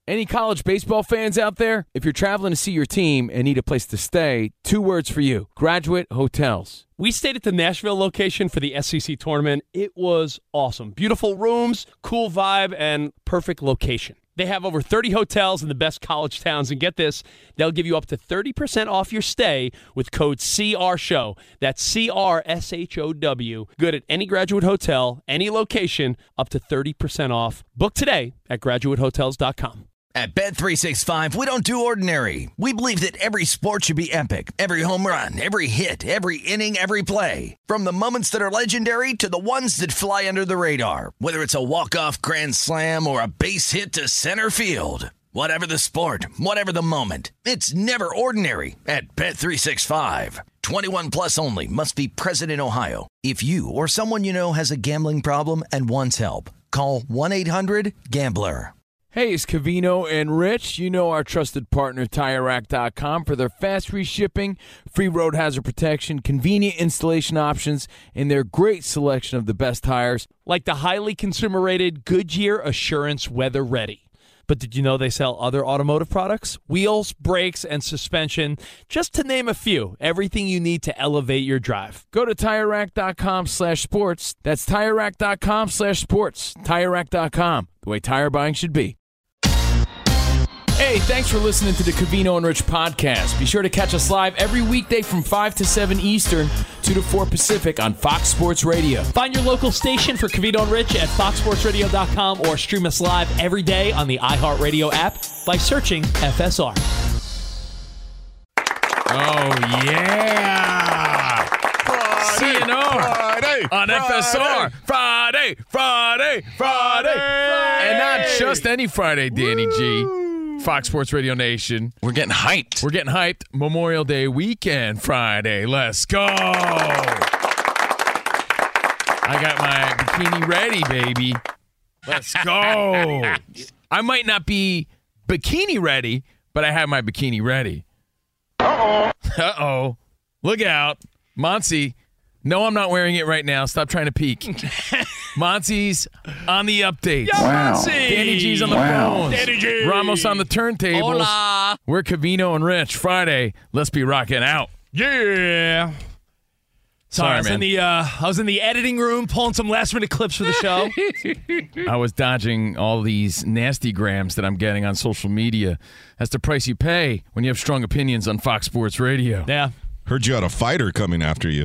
Any college baseball fans out there? If you're traveling to see your team and need a place to stay, 2 words for you: Graduate Hotels. We stayed at the Nashville location for the SEC tournament. It was awesome. Beautiful rooms, cool vibe, and perfect location. They have over 30 hotels in the best college towns, and get this, they'll give you up to 30% off your stay with code CRSHOW. That's CRSHOW. Good at any Graduate Hotel, any location, up to 30% off. Book today at graduatehotels.com. At Bet365, we don't do ordinary. We believe that every sport should be epic. Every home run, every hit, every inning, every play. From the moments that are legendary to the ones that fly under the radar. Whether it's a walk-off grand slam or a base hit to center field. Whatever the sport, whatever the moment. It's never ordinary at Bet365. 21 plus only. Must be present in Ohio. If you or someone you know has a gambling problem and wants help, call 1-800-GAMBLER. Hey, it's Covino and Rich. You know our trusted partner, TireRack.com, for their fast free shipping, free road hazard protection, convenient installation options, and their great selection of the best tires. Like the highly consumer-rated Goodyear Assurance Weather Ready. But did you know they sell other automotive products? Wheels, brakes, and suspension, just to name a few. Everything you need to elevate your drive. Go to TireRack.com/sports. That's TireRack.com/sports. TireRack.com, the way tire buying should be. Hey, thanks for listening to the Covino and Rich podcast. Be sure to catch us live every weekday from 5 to 7 Eastern, 2 to 4 Pacific on Fox Sports Radio. Find your local station for Covino and Rich at foxsportsradio.com or stream us live every day on the iHeartRadio app by searching FSR. Oh, yeah. CNR on FSR. Friday. And not just any Friday, Danny G. Fox Sports Radio Nation. We're getting hyped. Memorial Day weekend Friday. Let's go. I got my bikini ready, baby. Let's go. I might not be bikini ready, but I have my bikini ready. Uh-oh. Look out. Monty. No, I'm not wearing it right now. Stop trying to peek. Monty's on the update. Yo, wow. Danny G's on the phone. Danny G. Ramos on the turntables. Hola. We're Covino and Rich. Friday. Let's be rocking out. Yeah. Sorry, I was in the editing room pulling some last-minute clips for the show. I was dodging all these nasty grams that I'm getting on social media. That's the price you pay when you have strong opinions on Fox Sports Radio. Yeah. Heard you had a fighter coming after you.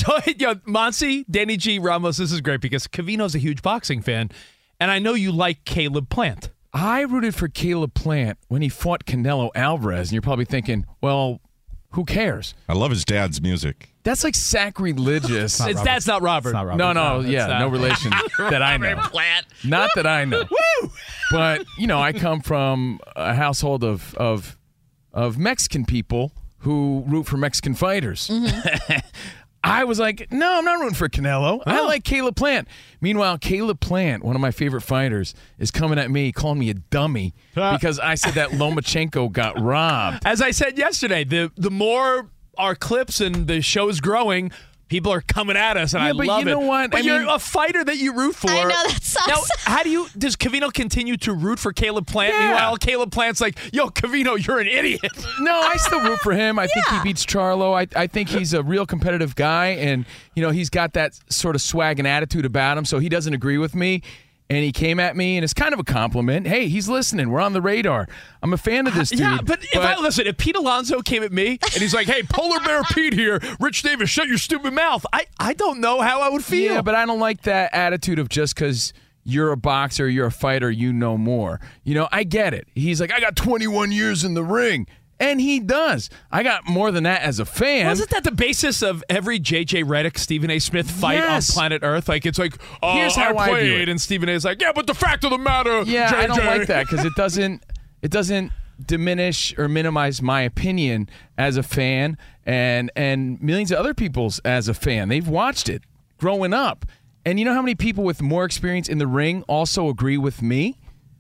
Monty, Danny G, Ramos, this is great because Covino's a huge boxing fan, and I know you like Caleb Plant. I rooted for Caleb Plant when he fought Canelo Alvarez, and you're probably thinking, well, who cares? I love his dad's music. That's like sacrilegious. That's not Robert. No, no relation that I know. Plant. Not that I know. Woo! But, I come from a household of Mexican people who root for Mexican fighters. Mm-hmm. I was like, no, I'm not rooting for Canelo. I like Caleb Plant. Meanwhile, Caleb Plant, one of my favorite fighters, is coming at me, calling me a dummy because I said that Lomachenko got robbed. As I said yesterday, the more our clips and the show's growing, people are coming at us, and I love it. You know what? But you're a fighter that you root for. I know, that sucks. Now, does Covino continue to root for Caleb Plant? Yeah. Meanwhile, Caleb Plant's like, yo, Covino, you're an idiot. No, I still root for him. I think he beats Charlo. I think he's a real competitive guy, and, he's got that sort of swag and attitude about him, so he doesn't agree with me. And he came at me, and it's kind of a compliment. Hey, he's listening. We're on the radar. I'm a fan of this dude. Yeah, but if Pete Alonso came at me and he's like, hey, Polar Bear Pete here, Rich Davis, shut your stupid mouth, I don't know how I would feel. Yeah, but I don't like that attitude of just because you're a boxer, you're a fighter, you know more. I get it. He's like, I got 21 years in the ring. And he does. I got more than that as a fan. Wasn't that the basis of every J.J. Redick, Stephen A. Smith fight on planet Earth? Like, it's like, here's how I I view played, it. and Stephen A. is like, yeah, but the fact of the matter, yeah, JJ. I don't like that because it doesn't diminish or minimize my opinion as a fan and millions of other people's as a fan. They've watched it growing up. And you know how many people with more experience in the ring also agree with me?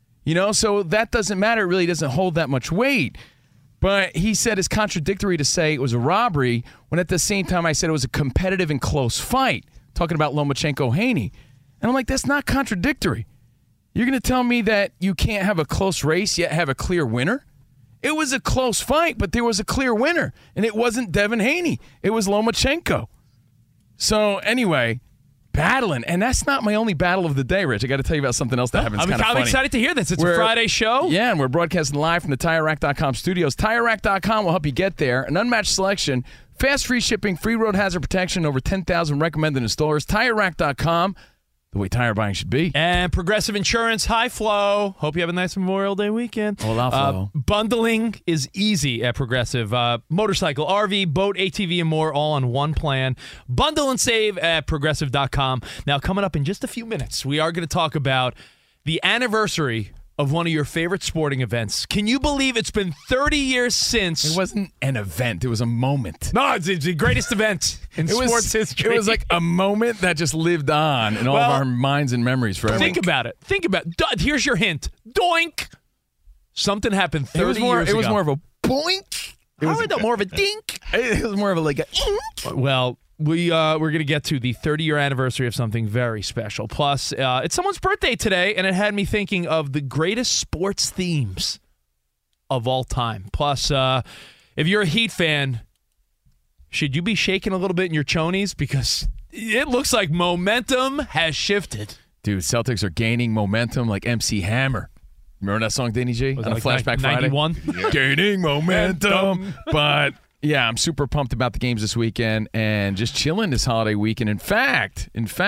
So that doesn't matter. It really doesn't hold that much weight. But he said it's contradictory to say it was a robbery when at the same time I said it was a competitive and close fight, talking about Lomachenko-Haney. And I'm like, that's not contradictory. You're going to tell me that you can't have a close race yet have a clear winner? It was a close fight, but there was a clear winner, and it wasn't Devin Haney. It was Lomachenko. So anyway, battling, and that's not my only battle of the day, Rich. I got to tell you about something else that happens kind of funny. I'm excited to hear this. It's a Friday show. Yeah, and we're broadcasting live from the TireRack.com studios. TireRack.com will help you get there. An unmatched selection, fast free shipping, free road hazard protection, over 10,000 recommended installers. TireRack.com, the way tire buying should be. And Progressive Insurance, hi Flo. Hope you have a nice Memorial Day weekend. Hola, Flo. Bundling is easy at Progressive. Motorcycle, RV, boat, ATV, and more, all on one plan. Bundle and save at Progressive.com. Now, coming up in just a few minutes, we are going to talk about the anniversary of one of your favorite sporting events. Can you believe it's been 30 years since? It wasn't an event. It was a moment. No, it's the greatest event in sports history. It was like a moment that just lived on in all of our minds and memories forever. Think about it. Here's your hint. Doink. Something happened 30 years ago. It was more of a boink. More of a dink. It was more of a like a ink. Well, we're going to get to the 30-year anniversary of something very special. Plus, it's someone's birthday today, and it had me thinking of the greatest sports themes of all time. Plus, if you're a Heat fan, should you be shaking a little bit in your chonies? Because it looks like momentum has shifted. Dude, Celtics are gaining momentum like MC Hammer. Remember that song, Danny G? On like Flashback Friday? 91? Yeah. Gaining momentum. But... yeah, I'm super pumped about the games this weekend and just chilling this holiday weekend. In fact,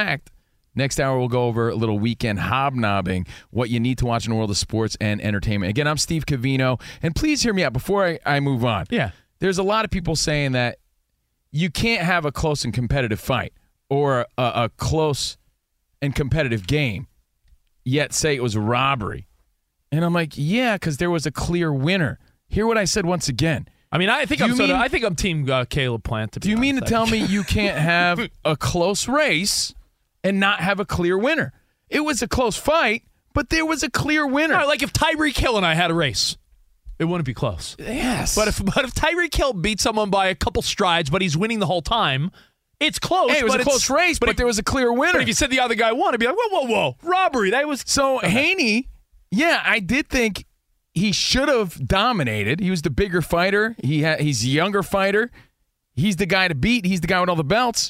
next hour we'll go over a little weekend hobnobbing, what you need to watch in the world of sports and entertainment. Again, I'm Steve Covino, and please hear me out before I move on. Yeah. There's a lot of people saying that you can't have a close and competitive fight or a close and competitive game, yet say it was a robbery. And I'm like, yeah, because there was a clear winner. Hear what I said once again. I mean, I think I'm team Caleb Plant. Do you mean to tell me you can't have a close race and not have a clear winner? It was a close fight, but there was a clear winner. Like if Tyreek Hill and I had a race, it wouldn't be close. Yes. But if Tyreek Hill beat someone by a couple strides, but he's winning the whole time, it's close. Hey, it was a close race, but there was a clear winner. But if you said the other guy won, I'd be like, whoa, robbery. That was so Haney. Yeah, I did think he should have dominated. He was the bigger fighter. He's a younger fighter. He's the guy to beat. He's the guy with all the belts.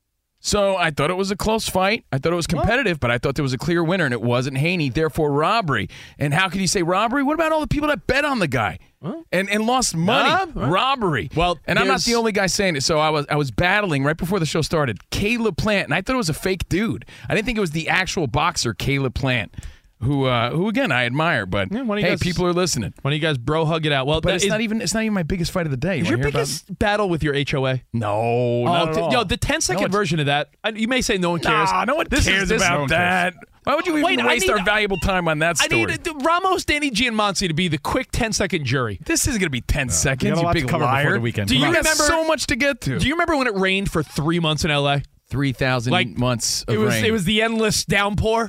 So I thought it was a close fight. I thought it was competitive, but I thought there was a clear winner, and it wasn't Haney. Therefore, robbery. And how could you say robbery? What about all the people that bet on the guy and lost money? Robbery. Well, and I'm not the only guy saying it. So I was battling right before the show started. Caleb Plant, and I thought it was a fake dude. I didn't think it was the actual boxer Caleb Plant. Who again I admire, but hey, people are listening. Why don't you guys bro hug it out? Well, but it's not even my biggest fight of the day. Is your biggest battle with your HOA? No, not at all. Yo, the 10-second version of that. You may say no one cares. Nah, no one cares about that. Why would you even waste our valuable time on that story? I need Ramos, Danny G, and Monty to be the quick 10-second jury. This isn't going to be 10 seconds, you big liar. The weekend. Do you remember so much to get to? Do you remember when it rained for 3 months in LA? 3,000 months of rain. It was the endless downpour.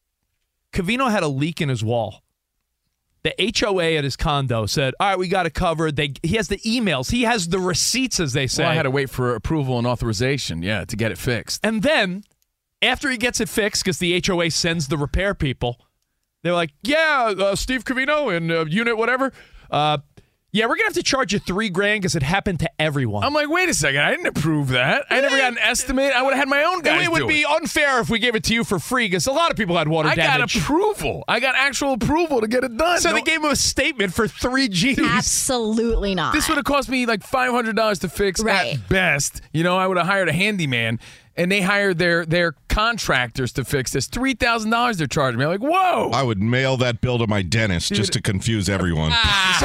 Covino had a leak in his wall. The HOA at his condo said, all right, we got it covered. He has the emails. He has the receipts, as they say. Well, I had to wait for approval and authorization, to get it fixed. And then, after he gets it fixed, because the HOA sends the repair people, they're like, Steve Covino and unit whatever, we're going to have to charge you $3,000 because it happened to everyone. I'm like, wait a second. I didn't approve that. I never got an estimate. I would have had my own guys do it. It would be unfair if we gave it to you for free because a lot of people had water damage. I got approval. I got actual approval to get it done. So they gave him a statement for $3,000. Absolutely not. This would have cost me like $500 to fix at best. I would have hired a handyman. And they hired their contractors to fix this. $3,000 they're charging me. I'm like, whoa! I would mail that bill to my dentist just to confuse everyone. So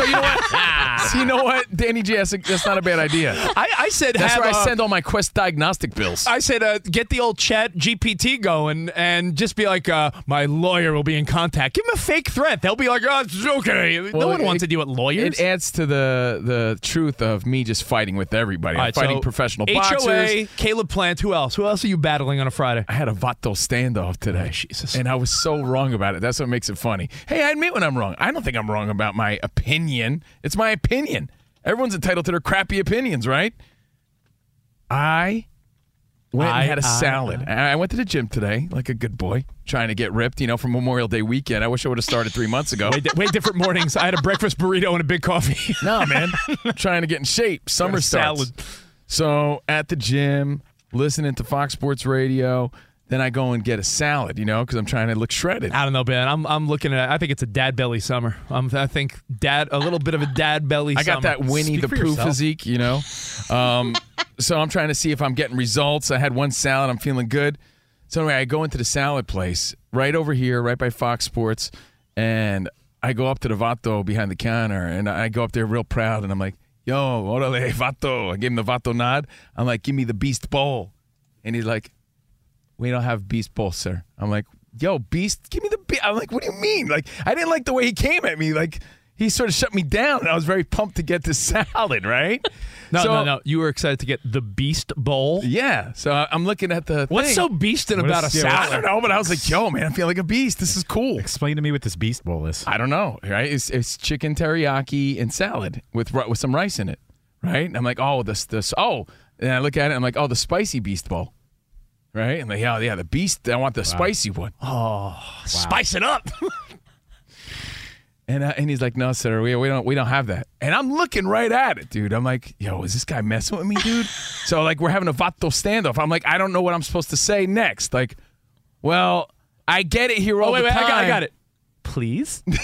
you know what? Danny J, that's not a bad idea. I said that's where I send all my Quest diagnostic bills. I said get the old chat GPT going and just be like, my lawyer will be in contact. Give them a fake threat. They'll be like, it's okay. Well, no one wants to deal with lawyers. It adds to the truth of me just fighting with everybody. I'm fighting professional boxers. HOA, Caleb Plant, who else? Who else are you battling on a Friday? I had a Vato standoff today. Jesus. And I was so wrong about it. That's what makes it funny. Hey, I admit when I'm wrong. I don't think I'm wrong about my opinion. It's my opinion. Everyone's entitled to their crappy opinions, right? I Went and had a salad. I went to the gym today, like a good boy, trying to get ripped, for Memorial Day weekend. I wish I would have started 3 months ago. Way different mornings. I had a breakfast burrito and a big coffee. No, man. Trying to get in shape. Summer starts. Salad. So at the gym, listening to Fox Sports Radio, then I go and get a salad, because I'm trying to look shredded. I don't know, Ben. I'm looking at. I think it's a dad belly summer. I think a little bit of a dad belly. I got summer. that Winnie the Pooh physique, So I'm trying to see if I'm getting results. I had one salad. I'm feeling good. So anyway, I go into the salad place right over here, right by Fox Sports, and I go up to the Vato behind the counter, and I go up there real proud, and I'm like, "Yo, orale, Vato." I gave him the Vato nod. I'm like, "Give me the Beast Bowl," and he's like, "We don't have Beast Bowl, sir." I'm like, "Yo, Beast, give me the Beast." I'm like, "What do you mean?" Like, I didn't like the way he came at me. Like, he sort of shut me down, and I was very pumped to get this salad, right? No. You were excited to get the Beast Bowl? Yeah. So I'm looking at the What's thing. so beastin' about a salad? I don't know, but I was like, yo, man, I feel like a beast. This is cool. Explain to me what this Beast Bowl is. I don't know, right? It's chicken teriyaki and salad with some rice in it, right? And I'm like, oh, this. Oh, and I look at it, and I'm like, oh, the spicy Beast Bowl. Right? I'm like, yeah, the beast. I want the spicy one. Oh, spice it up. And he's like, no, sir, we don't have that. And I'm looking right at it, dude. I'm like, yo, is this guy messing with me, dude? So like, we're having a Vato standoff. I'm like, I don't know what I'm supposed to say next. Like, well, I get it here all the time. I got it. Please? And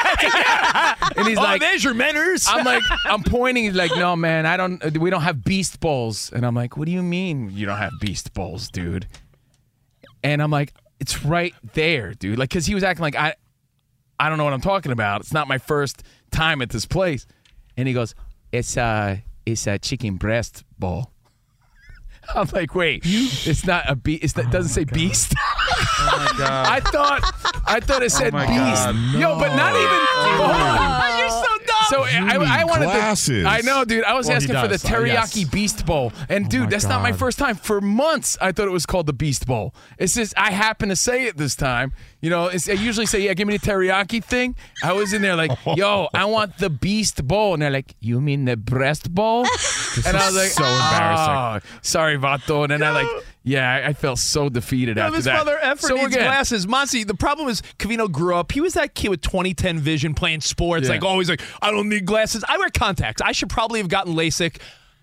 he's like, there's your manners. I'm like, I'm pointing. He's like, no, man, we don't have Beast Bowls. And I'm like, what do you mean you don't have Beast Bowls, dude? And I'm like, it's right there, dude. Like, because he was acting like, I don't know what I'm talking about. It's not my first time at this place. And he goes, it's a chicken breast bowl. I'm like, wait, it's not a beast. It doesn't say beast. Oh my God. I thought it said beast. God, no. Yo, but not even. Hold on. You're so dumb. So I wanted glasses. I know, dude. I was asking for the teriyaki yes. Beast Bowl, and dude, that's not my first time. For months, I thought it was called the Beast Bowl. It's just I happen to say it this time. I usually say, yeah, give me the teriyaki thing. I was in there like, yo, I want the Beast Bowl, and they're like, you mean the breast bowl? And I was like, so embarrassing. Sorry, Vato. And then I felt so defeated after this that. mother effer So needs again, glasses. Monty, the problem is Covino grew up. He was that kid with 20/10 vision playing sports. Yeah. Like always like, I don't need glasses. I wear contacts. I should probably have gotten LASIK.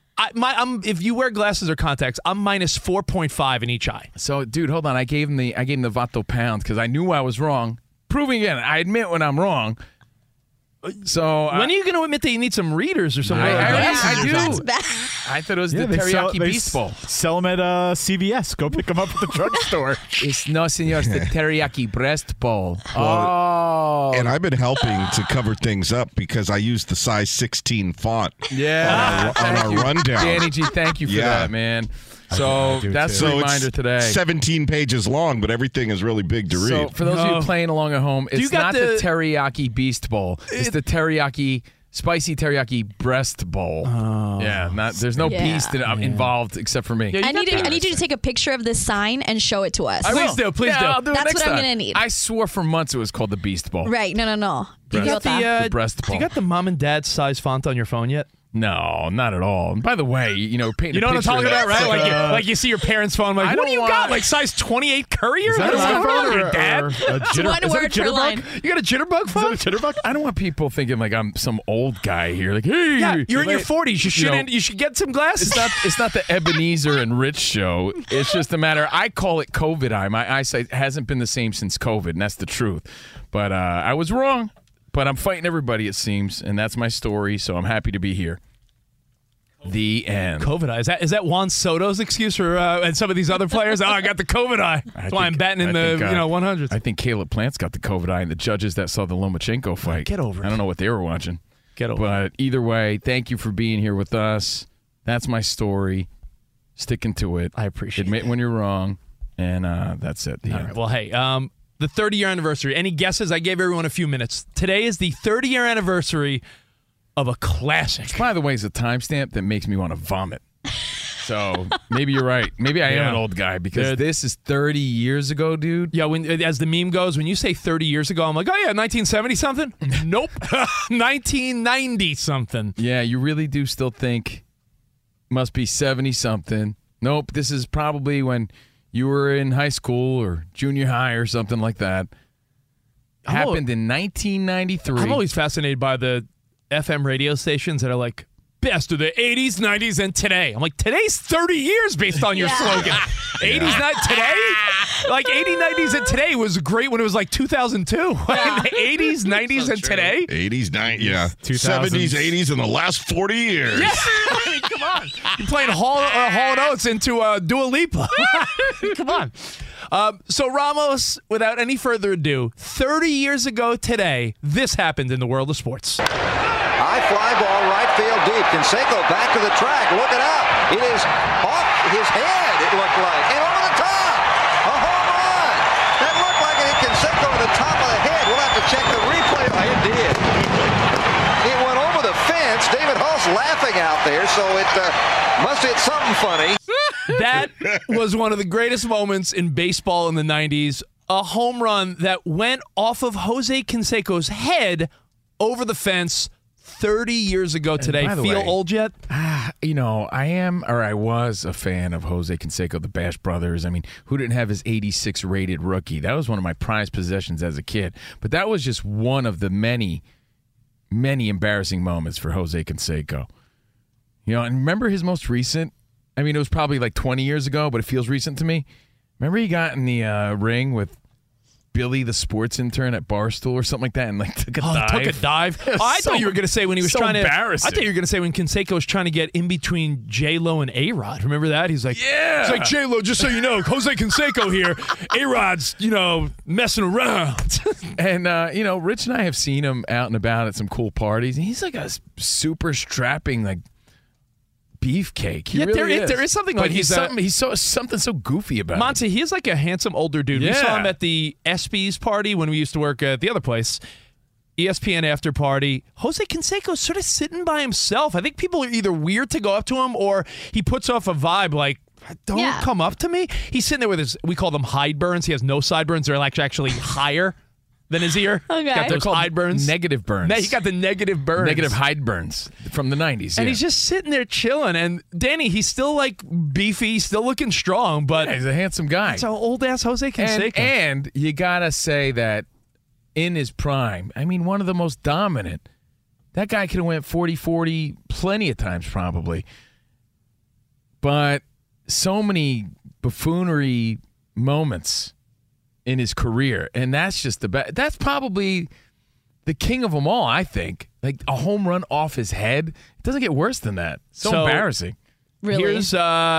If you wear glasses or contacts, I'm minus 4.5 in each eye. So, dude, hold on. I gave him the Vato pound because I knew I was wrong. Proving again, I admit when I'm wrong. So when are you going to admit that you need some readers or something? I do. That's bad. I thought it was the teriyaki Beast Bowl. Sell them at CVS. Go pick them up at the drugstore. It's no, senor. It's the teriyaki breast bowl. And I've been helping to cover things up because I used the size 16 font Yeah. on our rundown. Danny G, thank you for Yeah. that, man. So that's So the it's reminder today. 17 pages long, but everything is really big to read. So for those of you playing along at home, it's got not the teriyaki Beast Bowl. It's the teriyaki spicy teriyaki breast bowl. Yeah, there's no beast involved except for me. I need you to take a picture of this sign and show it to us. Please do. Please do. I'll do it That's next what I'm time. gonna need. I swore for months it was called the Beast Bowl. Right? No. You got the breast Do you bowl. got the mom and dad size font on your phone yet? No, not at all. And by the way, painting You a know what I'm picture talking of about, that. right? Like you see your parents' phone. Like, I what don't do you want- got? Like size 28 Courier? Is that What's an going on iPhone with your dad? or a One word per line. You got a jitterbug phone? Jitterbug? I don't want people thinking like I'm some old guy here. Like, hey, Yeah, you're in your wait, 40s. You should get some glasses. It's not the Ebenezer and Rich show. It's just a matter. I call it COVID eye. My eyesight hasn't been the same since COVID, and that's the truth. But I was wrong. But I'm fighting everybody, it seems, and that's my story. So I'm happy to be here. The end. COVID eye. Is that Juan Soto's excuse for and some of these other players? I got the COVID eye. That's why I'm batting in the 100s. I think Caleb Plant's got the COVID eye, and the judges that saw the Lomachenko fight. Get over it. I don't know what they were watching. Get over But either way, thank you for being here with us. That's my story. Sticking to it. I appreciate Admit when you're wrong, and that's it. The All end. right. Well, hey, the 30-year anniversary. Any guesses? I gave everyone a few minutes. Today is the 30-year anniversary of a classic. By the way, it's a timestamp that makes me want to vomit. So maybe you're right. Maybe I am an old guy because this is 30 years ago, dude. Yeah, as the meme goes, when you say 30 years ago, I'm like, oh yeah, 1970-something? Nope. 1990-something. Yeah, you really do still think must be 70-something. Nope. This is probably when you were in high school or junior high or something like that. Happened in 1993. I'm always fascinated by the FM radio stations that are like, best of the 80s, 90s, and today. I'm like, today's 30 years based on your slogan. 80s, not today? Like 80s, 90s, and today was great when it was like 2002. Yeah. 80s, 90s, and today? 80s, 90s, yeah. 2000s. 70s, 80s, and the last 40 years. Yeah. I mean, come on. You're playing Hall & Oates into Dua Lipa. Come on. So, Ramos, without any further ado, 30 years ago today, this happened in the world of sports. High fly ball, right field deep. Canseco back to the track. Look it up. It is off his head, it looked like. And over the top. A home run. That looked like it hit Canseco over the top of the head. We'll have to check the replay. It did. It went over the fence. David Hull's laughing out there, so it must hit something funny. That was one of the greatest moments in baseball in the 90s. A home run that went off of Jose Canseco's head over the fence 30 years ago today. Feel old yet? I was a fan of Jose Canseco, the Bash Brothers. I mean, who didn't have his 86 rated rookie? That was one of my prized possessions as a kid. But that was just one of the many, many embarrassing moments for Jose Canseco. And remember his most recent? I mean, it was probably like 20 years ago, but it feels recent to me. Remember he got in the ring with Billy, the sports intern at Barstool or something like that, and took a dive. Took a dive. I thought you were going to say when he was trying to. Embarrassing. I thought you were going to say when Canseco was trying to get in between J-Lo and A-Rod. Remember that? He's like, yeah. He's like, J-Lo, just so you know, Jose Canseco here. A-Rod's, messing around. And Rich and I have seen him out and about at some cool parties, and he's like a super strapping beefcake. He really is. There is something but like he's something so goofy about Monty, him. he's like a handsome older dude. Yeah. We saw him at the ESPYs party when we used to work at the other place. ESPN after party. Jose Canseco's sort of sitting by himself. I think people are either weird to go up to him or he puts off a vibe like, don't come up to me. He's sitting there with his, we call them sideburns. He has no sideburns. They're actually higher than his ear. Okay. Got those hide burns. Negative burns. He got the negative burns. Negative hide burns from the 90s. And he's just sitting there chilling. And Danny, he's still beefy, still looking strong, but he's a handsome guy. It's an old ass Jose Canseco. And you gotta say that in his prime, I mean, one of the most dominant. That guy could have went 40-40 plenty of times probably. But so many buffoonery moments in his career, and that's just the best. That's probably the king of them all, I think. Like a home run off his head. It doesn't get worse than that. So embarrassing. Really? Here's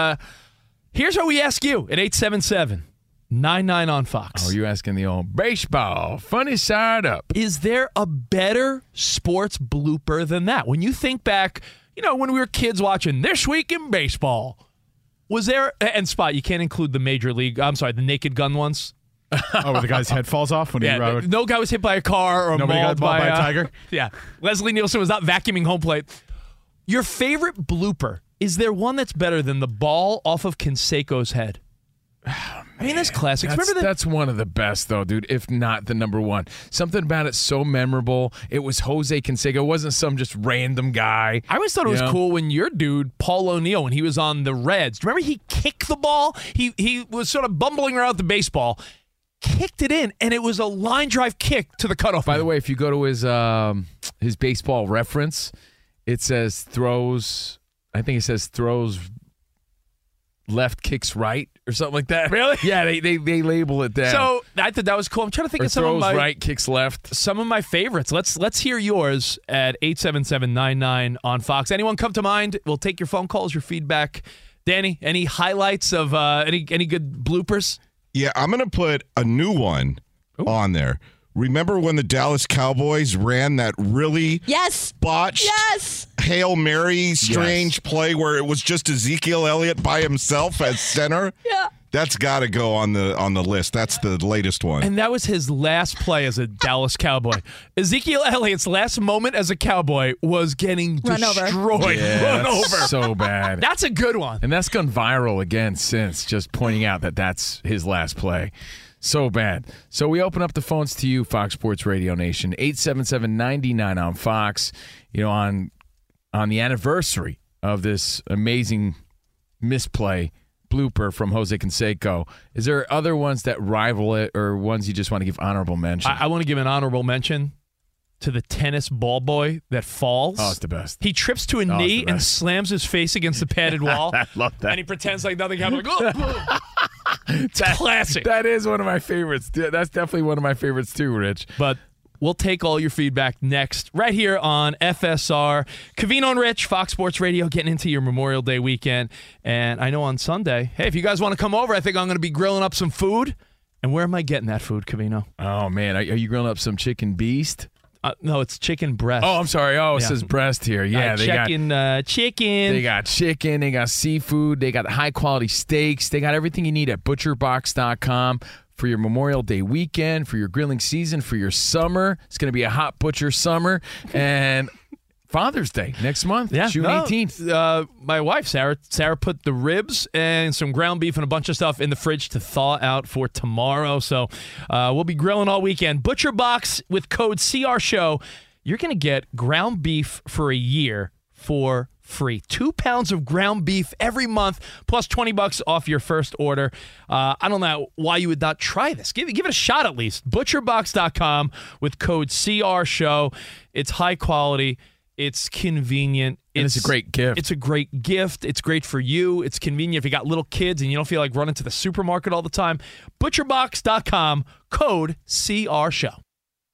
what we ask you at 877-99 on Fox. Oh, you asking the old baseball funny side up. Is there a better sports blooper than that? When you think back, when we were kids watching This Week in Baseball, was there, and Spot, you can't include the the Naked Gun ones. Where the guy's head falls off when he no guy was hit by a car or nobody got mauled by a tiger. Yeah, Leslie Nielsen was not vacuuming home plate. Your favorite blooper, is there one that's better than the ball off of Canseco's head? I mean, that's classics. That's one of the best, though, dude, if not the number one. Something about it so memorable. It was Jose Canseco. It wasn't some just random guy. I always thought it was cool when your dude, Paul O'Neill, when he was on the Reds. Do you remember he kicked the ball? He was sort of bumbling around the baseball. Kicked it in, and it was a line drive kick to the cutoff. By the way, if you go to his baseball reference, it says throws. I think it says throws left, kicks right, or something like that. Really? Yeah, they label it down. So I thought that was cool. I'm trying to think of some throws of my right, kicks left. Some of my favorites. Let's hear yours at 877-99 on Fox. Anyone come to mind? We'll take your phone calls, your feedback. Danny, any highlights of any good bloopers? Yeah, I'm going to put a new one on there. Remember when the Dallas Cowboys ran that really botched Hail Mary strange play where it was just Ezekiel Elliott by himself as center? Yeah. That's got to go on the list. That's the latest one. And that was his last play as a Dallas Cowboy. Ezekiel Elliott's last moment as a Cowboy was getting destroyed. Run over. So bad. That's a good one. And that's gone viral again since, just pointing out that that's his last play. So bad. So we open up the phones to you, Fox Sports Radio Nation, 877-99 on Fox, on the anniversary of this amazing misplay blooper from Jose Canseco. Is there other ones that rival it or ones you just want to give honorable mention? I want to give an honorable mention to the tennis ball boy that falls. Oh, it's the best. He trips to a knee and slams his face against the padded wall. I love that. And he pretends like nothing happened. Like, oh, it's classic. That is one of my favorites. That's definitely one of my favorites too, Rich. But we'll take all your feedback next, right here on FSR. Covino and Rich, Fox Sports Radio, getting into your Memorial Day weekend. And I know on Sunday, hey, if you guys want to come over, I think I'm going to be grilling up some food. And where am I getting that food, Covino? Oh, man. Are you grilling up some chicken beast? No, it's chicken breast. Oh, I'm sorry. Oh, it says breast here. Yeah, they got chicken. They got chicken. They got seafood. They got high-quality steaks. They got everything you need at butcherbox.com for your Memorial Day weekend, for your grilling season, for your summer. It's going to be a hot butcher summer. And Father's Day next month, June 18th. My wife, Sarah put the ribs and some ground beef and a bunch of stuff in the fridge to thaw out for tomorrow. So we'll be grilling all weekend. Butcher Box with code CRSHOW. You're going to get ground beef for a year for free. 2 pounds of ground beef every month, plus $20 off your first order. I don't know why you would not try this. Give it a shot at least. Butcherbox.com with code CRSHOW. It's high quality. It's convenient. It's a great gift. It's a great gift. It's great for you. It's convenient if you got little kids and you don't feel like running to the supermarket all the time. Butcherbox.com, code CRSHOW.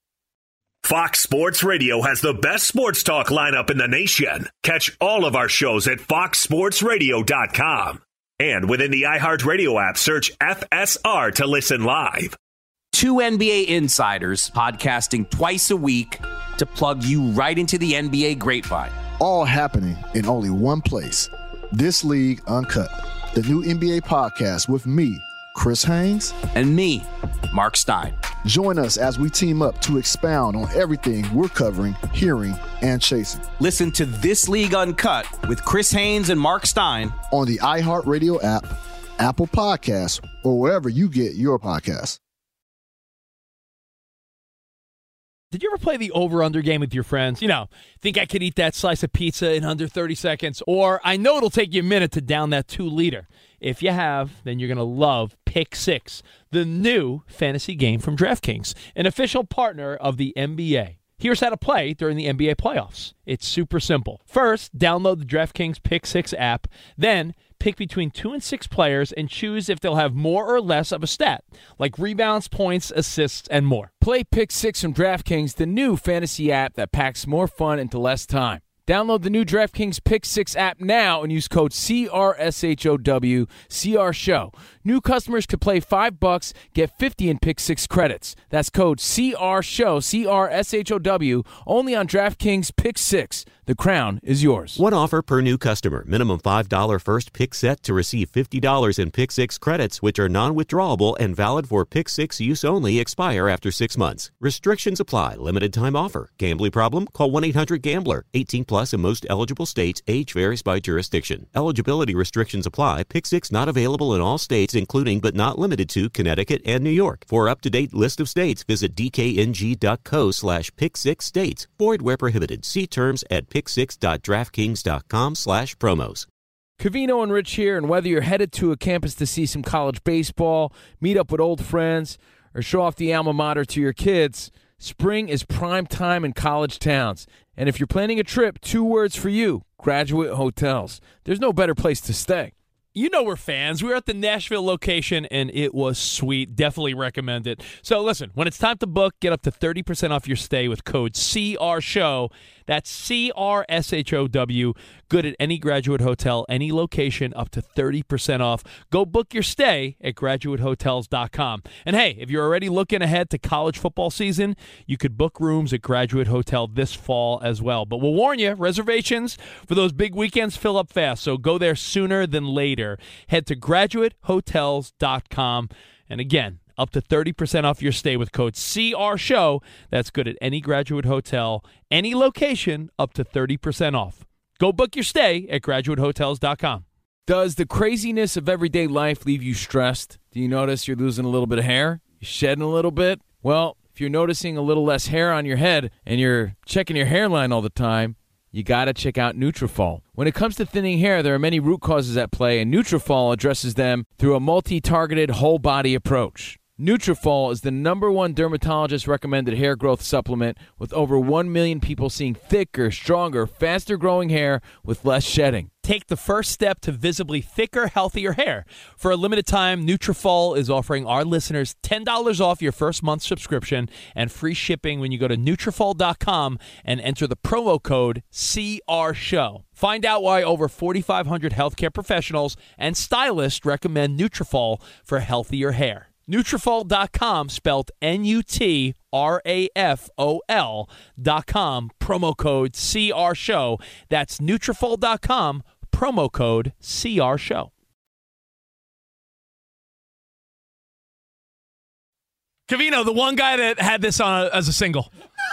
Fox Sports Radio has the best sports talk lineup in the nation. Catch all of our shows at foxsportsradio.com. And within the iHeartRadio app, search FSR to listen live. 2 NBA insiders podcasting twice a week to plug you right into the NBA grapevine. All happening in only one place. This League Uncut, the new NBA podcast with me, Chris Haynes, and me, Mark Stein. Join us as we team up to expound on everything we're covering, hearing, and chasing. Listen to This League Uncut with Chris Haynes and Mark Stein on the iHeartRadio app, Apple Podcasts, or wherever you get your podcasts. Did you ever play the over-under game with your friends? You know, think I could eat that slice of pizza in under 30 seconds? Or I know it'll take you a minute to down that 2-liter. If you have, then you're going to love Pick 6, the new fantasy game from DraftKings, an official partner of the NBA. Here's how to play during the NBA playoffs. It's super simple. First, download the DraftKings Pick 6 app. Then, pick between 2 and 6 players and choose if they'll have more or less of a stat, like rebounds, points, assists, and more. Play Pick 6 from DraftKings, the new fantasy app that packs more fun into less time. Download the new DraftKings Pick 6 app now and use code CRSHOW, CRSHOW. New customers could play $5, get 50 in Pick 6 credits. That's code CRSHOW, CRSHOW, only on DraftKings Pick 6. The crown is yours. One offer per new customer. Minimum $5 first pick set to receive $50 in Pick 6 credits, which are non-withdrawable and valid for Pick 6 use only. Expire after 6 months. Restrictions apply. Limited time offer. Gambling problem? Call 1-800-GAMBLER. 18 plus in most eligible states. Age varies by jurisdiction. Eligibility restrictions apply. Pick 6 not available in all states, including but not limited to Connecticut and New York. For up-to-date list of states, visit dkng.co/pick6states. Void where prohibited. See terms at pick6.draftkings.com/promos. Covino and Rich here, and whether you're headed to a campus to see some college baseball, meet up with old friends, or show off the alma mater to your kids, spring is prime time in college towns. And if you're planning a trip, 2 words for you: Graduate Hotels. There's no better place to stay. You know we're fans. We were at the Nashville location, and it was sweet. Definitely recommend it. So listen, when it's time to book, get up to 30% off your stay with code CRSHOW. That's CRSHOW. Good at any Graduate Hotel, any location, up to 30% off. Go book your stay at graduatehotels.com. And hey, if you're already looking ahead to college football season, you could book rooms at Graduate Hotel this fall as well. But we'll warn you, reservations for those big weekends fill up fast, so go there sooner than later. Head to graduatehotels.com. And again, up to 30% off your stay with code CRSHOW. That's good at any Graduate Hotel, any location, up to 30% off. Go book your stay at graduatehotels.com. Does the craziness of everyday life leave you stressed? Do you notice you're losing a little bit of hair? You're shedding a little bit? Well, if you're noticing a little less hair on your head and you're checking your hairline all the time, you got to check out Nutrafol. When it comes to thinning hair, there are many root causes at play, and Nutrafol addresses them through a multi-targeted whole-body approach. Nutrafol is the #1 dermatologist-recommended hair growth supplement, with over 1 million people seeing thicker, stronger, faster-growing hair with less shedding. Take the first step to visibly thicker, healthier hair. For a limited time, Nutrafol is offering our listeners $10 off your first month subscription and free shipping when you go to Nutrafol.com and enter the promo code CRSHOW. Find out why over 4,500 healthcare professionals and stylists recommend Nutrafol for healthier hair. Nutrafol.com, spelled Nutrafol.com, promo code CRSHOW. That's Nutrafol.com, promo code CRSHOW. Covino, the one guy that had this on as a single.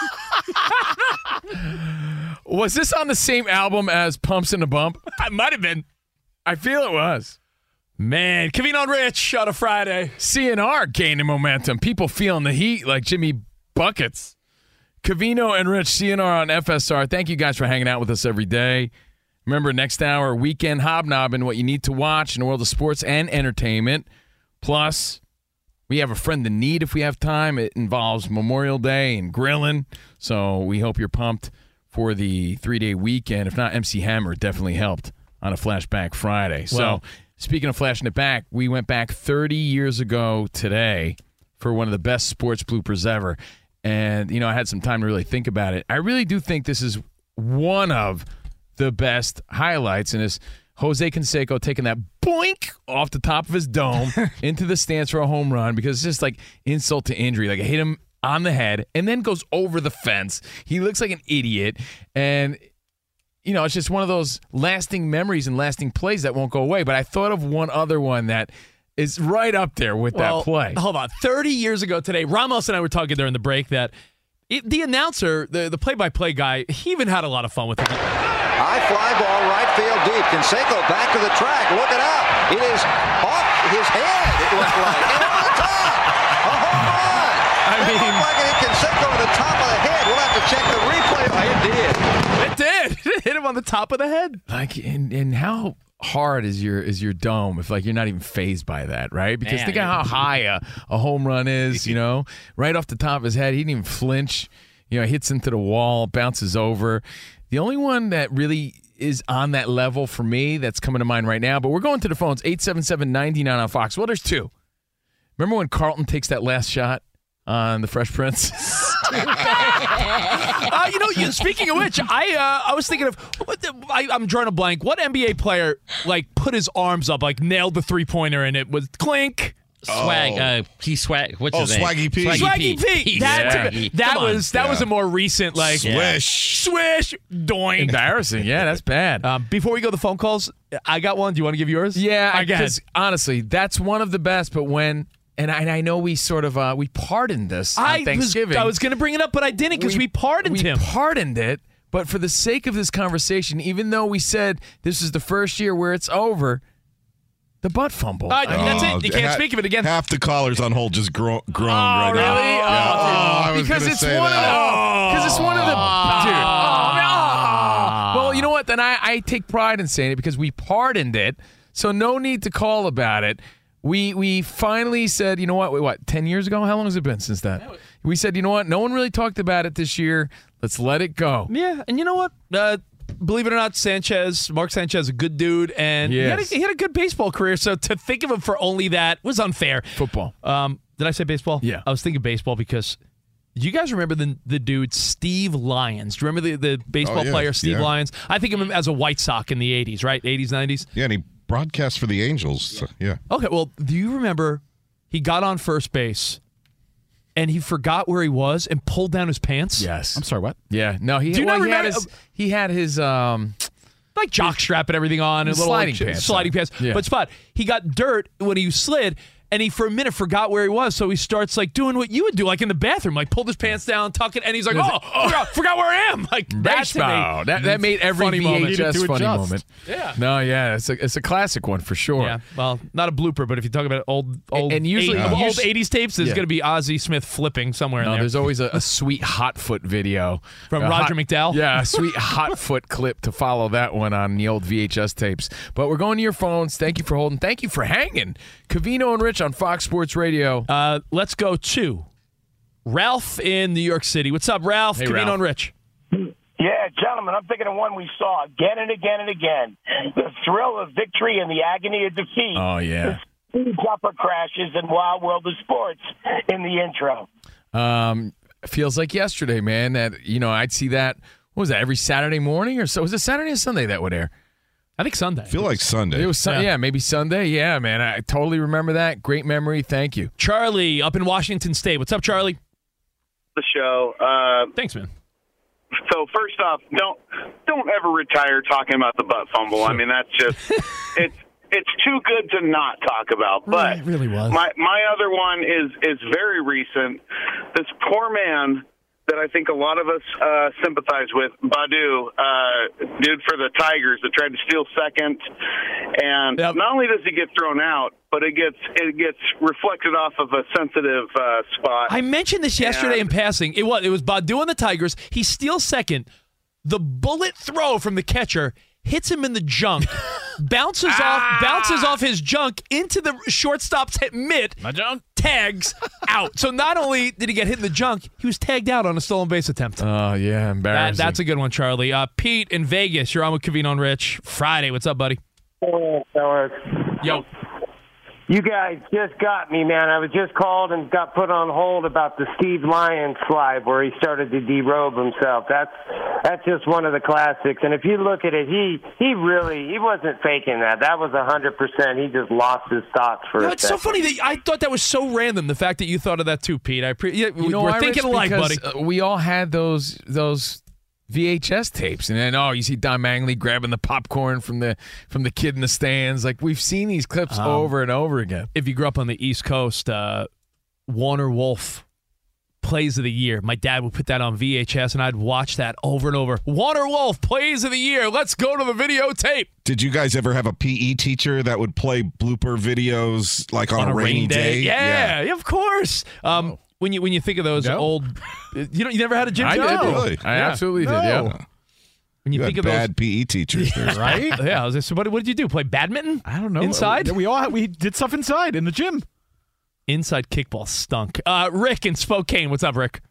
Was this on the same album as Pumps in a Bump? It might have been. I feel it was. Man, Covino and Rich on a Friday. CNR gaining momentum. People feeling the heat like Jimmy Buckets. Covino and Rich, CNR on FSR. Thank you guys for hanging out with us every day. Remember, next hour, Weekend Hobnobbing, what you need to watch in the world of sports and entertainment. Plus, we have a friend in need if we have time. It involves Memorial Day and grilling. So we hope you're pumped for the 3-day weekend. If not, MC Hammer definitely helped on a Flashback Friday. Well, so speaking of flashing it back, we went back 30 years ago today for one of the best sports bloopers ever. And, you know, I had some time to really think about it. I really do think this is one of the best highlights, and is Jose Canseco taking that boink off the top of his dome into the stands for a home run, because it's just like insult to injury. Like, I hit him on the head and then goes over the fence. He looks like an idiot. And, you know, it's just one of those lasting memories and lasting plays that won't go away. But I thought of one other one that is right up there with that play. Hold on. 30 years ago today, Ramos and I were talking during the break that the announcer, the play-by-play guy, he even had a lot of fun with it. High fly ball, right field deep. Canseco back to the track. Looking up. It is off his head, it looked like. And over the top. A home run. It looked like it hit Canseco on the top of the head. We'll have to check the replay. Oh, it did. It did. It hit him on the top of the head. Like, and how hard is your dome if, like, you're not even fazed by that, right? Because think of how high a home run is, you know, right off the top of his head. He didn't even flinch. You know, hits into the wall, bounces over. The only one that really is on that level for me that's coming to mind right now, but we're going to the phones, 877-99 on Fox. Well, there's two. Remember when Carlton takes that last shot on the Fresh Prince? Speaking of which, I was thinking of, I'm drawing a blank. What NBA player, like, put his arms up, like, nailed the three-pointer, and it was clink? Swag. What's his name? Swaggy P. Swaggy P. That was a more recent, like, swish, doink. Embarrassing. Yeah, that's bad. Before we go to the phone calls, I got one. Do you want to give yours? Yeah, because honestly, that's one of the best. But when, and I know we sort of we pardoned this on Thanksgiving. I was going to bring it up, but I didn't because we pardoned him. We pardoned it, but for the sake of this conversation, even though we said this is the first year where it's over, the butt fumble. That's it. You can't speak of it again. Half the callers on hold just groaned right really? now. Yeah. Because it's one of the dude. Well, you know what? Then I take pride in saying it because we pardoned it, so no need to call about it. We finally said, you know what, 10 years ago? How long has it been since that? We said, you know what, no one really talked about it this year. Let's let it go. Yeah, and you know what? Believe it or not, Mark Sanchez, a good dude, and he had a good baseball career, so to think of him for only that was unfair. Football. Did I say baseball? Yeah. I was thinking baseball because you guys remember the dude Steve Lyons? Do you remember the baseball player Steve Lyons? I think of him as a White Sox in the 80s, right? 80s, 90s? Yeah, and he broadcast for the Angels. So, yeah. Okay, well, do you remember he got on first base and he forgot where he was and pulled down his pants? Yes. I'm sorry, what? Yeah. No, he had his like jock strap and everything on and sliding pants. Sliding pants. Yeah. But Spot, he got dirt when he slid, and he for a minute forgot where he was, so he starts like doing what you would do, like in the bathroom, like pulled his pants down, tuck it, and he's like, forgot where I am. Like that made every funny VHS funny moment. Yeah. No, yeah, it's a classic one for sure. Yeah. Well, not a blooper, but if you talk about old and usually old 80s tapes, there's going to be Ozzie Smith flipping somewhere in there. There's always a sweet hot foot video from Roger McDowell. Yeah, a sweet hot foot clip to follow that one on the old VHS tapes. But we're going to your phones. Thank you for holding. Thank you for hanging. Covino and Rich on Fox Sports Radio. Let's go to Ralph in New York City. What's up, Ralph? Hey, Covino Ralph. and Rich. Yeah, gentlemen, I'm thinking of one we saw again and again and again. The thrill of victory and the agony of defeat. Oh, yeah. The jumper crashes and Wild World of Sports in the intro. Feels like yesterday, man, that, I'd see that, what was that, every Saturday morning or so? Was it Saturday or Sunday that would air? I think Sunday. I feel like Sunday. It was maybe Sunday. Yeah, man, I totally remember that. Great memory. Thank you. Charlie up in Washington State. What's up, Charlie? The show. Thanks, man. So first off, don't ever retire talking about the butt fumble. I mean, that's just it's too good to not talk about. But it really was. My other one is very recent. This poor man that I think a lot of us sympathize with, Badu, dude for the Tigers that tried to steal second, and not only does he get thrown out, but it gets reflected off of a sensitive spot. I mentioned this yesterday in passing. It was Badu and the Tigers. He steals second. The bullet throw from the catcher hits him in the junk, bounces off his junk into the shortstop's mitt. My junk? Tags out. So not only did he get hit in the junk, he was tagged out on a stolen base attempt. Oh, yeah, embarrassing. That's a good one, Charlie. Pete in Vegas, you're on with Covino and Rich. Friday, what's up, buddy? Yo. You guys just got me, man. I was just called and got put on hold about the Steve Lyons slide where he started to derobe himself. That's just one of the classics. And if you look at it, he wasn't faking that. That was 100%. He just lost his thoughts for a second. It's so funny that I thought that was so random. The fact that you thought of that too, Pete. We're thinking alike, buddy. We all had those VHS tapes, and then you see Don Mangley grabbing the popcorn from the kid in the stands. Like, we've seen these clips over and over again. If you grew up on the East Coast, Warner Wolf Plays of the Year. My dad would put that on VHS, and I'd watch that over and over. Warner Wolf Plays of the Year. Let's go to the videotape. Did you guys ever have a PE teacher that would play blooper videos like on a rainy day? Yeah, of course. When you think of those old, you never had a gym I job? did. Really? I absolutely did. Yeah. When you think of bad PE teachers, right? Yeah. I was like, so what did you do? Play badminton? I don't know. Inside? We did stuff inside in the gym. Inside kickball stunk. Rick in Spokane. What's up, Rick?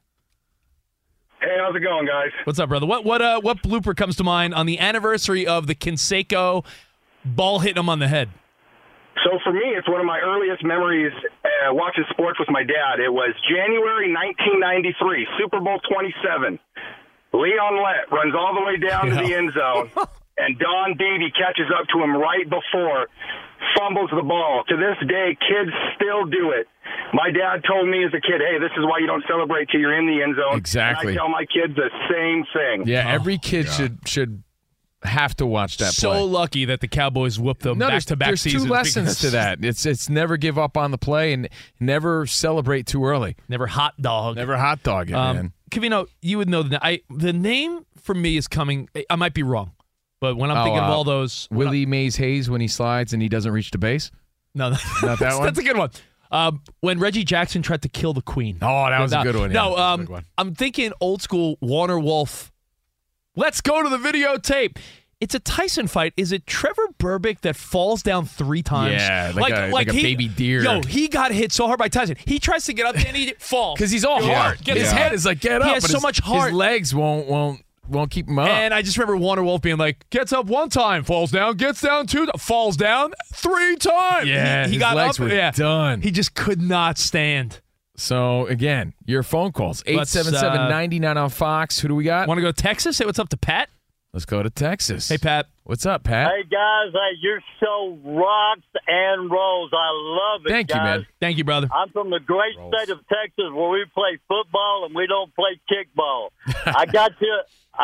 Hey, how's it going, guys? What's up, brother? What blooper comes to mind on the anniversary of the Canseco ball hitting him on the head? So for me, it's one of my earliest memories watching sports with my dad. It was January 1993, Super Bowl 27. Leon Lett runs all the way down to the end zone, and Don Beebe catches up to him right before, fumbles the ball. To this day, kids still do it. My dad told me as a kid, hey, this is why you don't celebrate till you're in the end zone. Exactly. And I tell my kids the same thing. Yeah, every kid should have to watch that play. So lucky that the Cowboys whooped them back-to-back seasons. There's two lessons to that. It's never give up on the play and never celebrate too early. Never hot dog. Never hot dog it, man. Covino, you would know the name for me is coming. I might be wrong, but when I'm thinking of all those, Willie Mays Hayes when he slides and he doesn't reach the base. No, not that one. That's a good one. When Reggie Jackson tried to kill the Queen. Oh, that was a good one. Yeah, no, I'm thinking old school Warner Wolf. Let's go to the videotape. It's a Tyson fight. Is it Trevor Burbick that falls down 3 times? Yeah, like a baby deer. Yo, he got hit so hard by Tyson. He tries to get up and he falls. Because he's all hard. His head is like, get up. He has so much heart. His legs won't keep him up. And I just remember Warner Wolf being like, gets up 1 time, falls down, gets down 2, falls down 3 times. Yeah, he his got legs up. were done. He just could not stand. So, again, your phone calls. 877-99 on Fox. Who do we got? Want to go to Texas? Say what's up to Pat? Let's go to Texas. Hey, Pat. What's up, Pat? Hey, guys. Hey, your show rocks and rolls. I love it, Thank you, man. Thank you, brother. I'm from the great state of Texas where we play football and we don't play kickball. I got you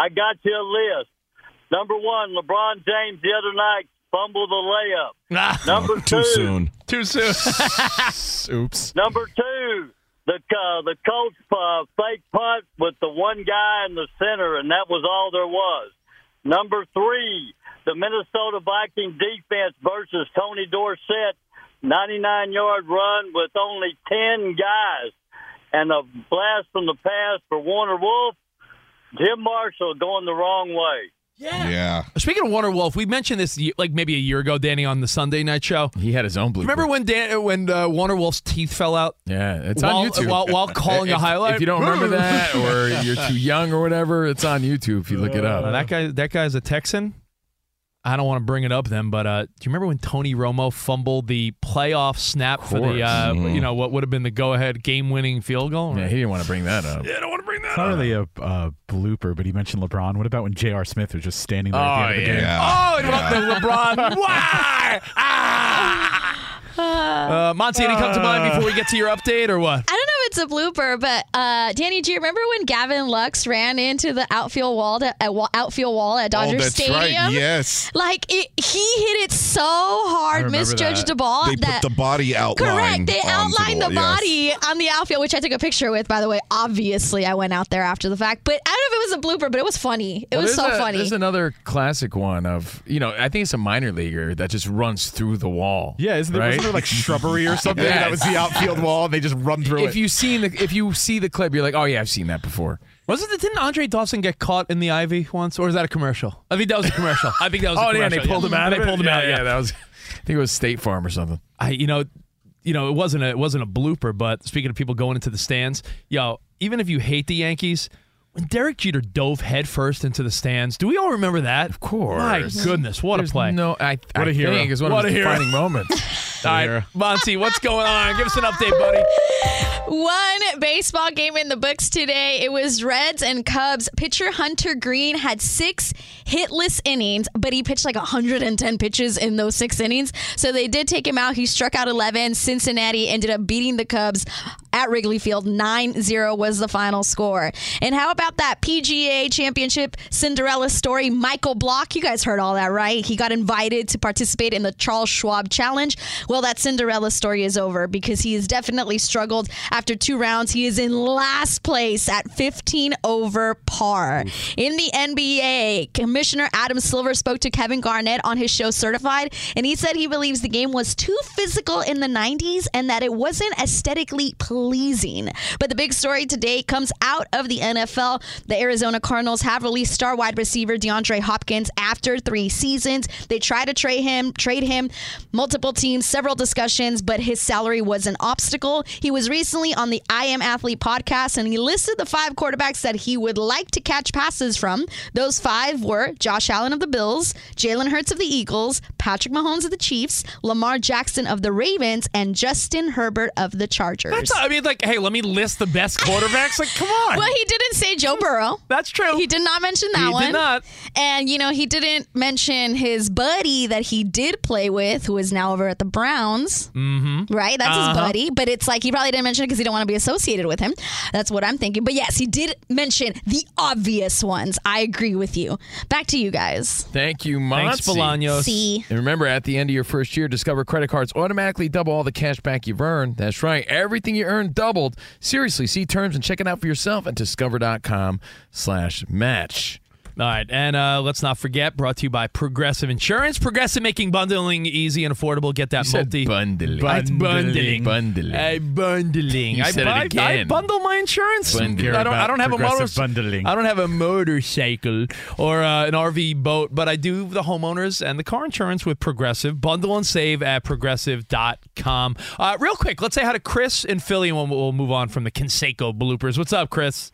a list. Number 1, LeBron James the other night fumbled the layup. Number 2, Too soon. Too soon. Oops. Number 2, the Colts fake punt with the one guy in the center, and that was all there was. Number 3, the Minnesota Viking defense versus Tony Dorsett, 99-yard run with only 10 guys. And a blast from the past for Warner Wolf, Jim Marshall going the wrong way. Yeah. Speaking of Warner Wolf, we mentioned this like maybe a year ago, Danny, on the Sunday night show. He had his own blooper. Remember when Warner Wolf's teeth fell out? Yeah, it's on YouTube. While calling a highlight? If you don't remember that, or you're too young or whatever, it's on YouTube if you look it up. That guy's a Texan. I don't want to bring it up then, but do you remember when Tony Romo fumbled the playoff snap for the what would have been the go-ahead game-winning field goal? Yeah, he didn't want to bring that up. Yeah, I don't want to bring that It's up. not really a blooper, but he mentioned LeBron. What about when J.R. Smith was just standing there at the end of the game? Oh, LeBron. Why? Monty, any come to mind before we get to your update or what? I don't know if it's a blooper, but Danny, do you remember when Gavin Lux ran into the outfield wall at Dodger Stadium? Right. Yes. Like he hit it so hard, misjudged the ball. They put the body outline. Correct. They outlined the body yes. on the outfield, which I took a picture with, by the way. Obviously, I went out there after the fact, but I don't know if it was a blooper, but it was funny. It was so funny. There's another classic one of I think it's a minor leaguer that just runs through the wall. Yeah, wasn't there like shrubbery or something that was the outfield wall and they just run through it? If you see the clip, you're like, oh yeah, I've seen that before. Didn't Andre Dawson get caught in the ivy once, or is that a commercial? I think that was a commercial. Oh yeah, they pulled him out. They pulled him out. Yeah, that was. I think it was State Farm or something. It wasn't a blooper. But speaking of people going into the stands, even if you hate the Yankees, when Derek Jeter dove headfirst into the stands, do we all remember that? Of course. My goodness, what a play! What a hero! It's one of his defining moments. All right, Monty, what's going on? Give us an update, buddy. One baseball game in the books today. It was Reds and Cubs. Pitcher Hunter Green had 6 hitless innings, but he pitched like 110 pitches in those 6 innings. So they did take him out. He struck out 11. Cincinnati ended up beating the Cubs at Wrigley Field. 9-0 was the final score. And how about that PGA Championship Cinderella story? Michael Block, you guys heard all that, right? He got invited to participate in the Charles Schwab Challenge. Well, that Cinderella story is over because he has definitely struggled. After 2 rounds, he is in last place at 15 over par. In the NBA, Commissioner Adam Silver spoke to Kevin Garnett on his show Certified, and he said he believes the game was too physical in the 90s and that it wasn't aesthetically pleasing. But the big story today comes out of the NFL. The Arizona Cardinals have released star wide receiver DeAndre Hopkins after 3 seasons. They tried to trade him, multiple teams, several discussions, but his salary was an obstacle. He was recently on the I Am Athlete podcast, and he listed the 5 quarterbacks that he would like to catch passes from. Those 5 were Josh Allen of the Bills, Jalen Hurts of the Eagles, Patrick Mahomes of the Chiefs, Lamar Jackson of the Ravens, and Justin Herbert of the Chargers. Hey, let me list the best quarterbacks. Like, come on. Well, he didn't say Joe Burrow. That's true. He did not mention that one. He did not. And, he didn't mention his buddy that he did play with, who is now over at the Browns. Mm-hmm. Right? That's his buddy. But it's like he probably didn't mention it because he didn't want to be associated with him. That's what I'm thinking. But yes, he did mention the obvious ones. I agree with you. Back to you guys. Thank you, Monty. Thanks, Bolaños. See. And remember, at the end of your first year, Discover credit cards automatically double all the cash back you've earned. That's right. Everything you earned doubled. Seriously, see terms and check it out for yourself at discover.com/match. All right, and let's not forget, brought to you by Progressive Insurance. Progressive making bundling easy and affordable. Get that bundling. Bundling. You said it again. I bundle my insurance. I don't have a bundling. I don't have a motorcycle or an RV boat, but I do the homeowners and the car insurance with Progressive. Bundle and save at progressive.com. Real quick, let's say hi to Chris in Philly, and we'll move on from the Canseco bloopers. What's up, Chris?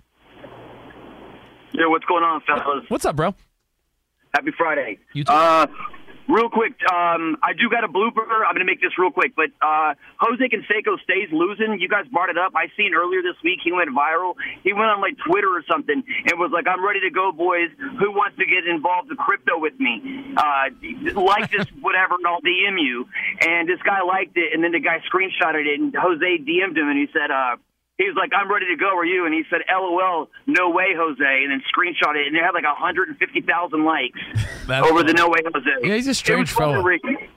Yo, what's going on, fellas? What's up, bro? Happy Friday. You too. Real quick, I do got a blooper. I'm going to make this real quick, but Jose Canseco stays losing. You guys brought it up. I seen earlier this week he went viral. He went on like Twitter or something and was like, "I'm ready to go, boys. Who wants to get involved in crypto with me? Like this, whatever, and I'll DM you." And this guy liked it, and then the guy screenshotted it, and Jose DM'd him, and he said, he was like, "I'm ready to go. Are you?" And he said, "LOL, no way, Jose." And then screenshot it, and it had like 150,000 likes over the no way, Jose. Yeah, he's a strange fellow.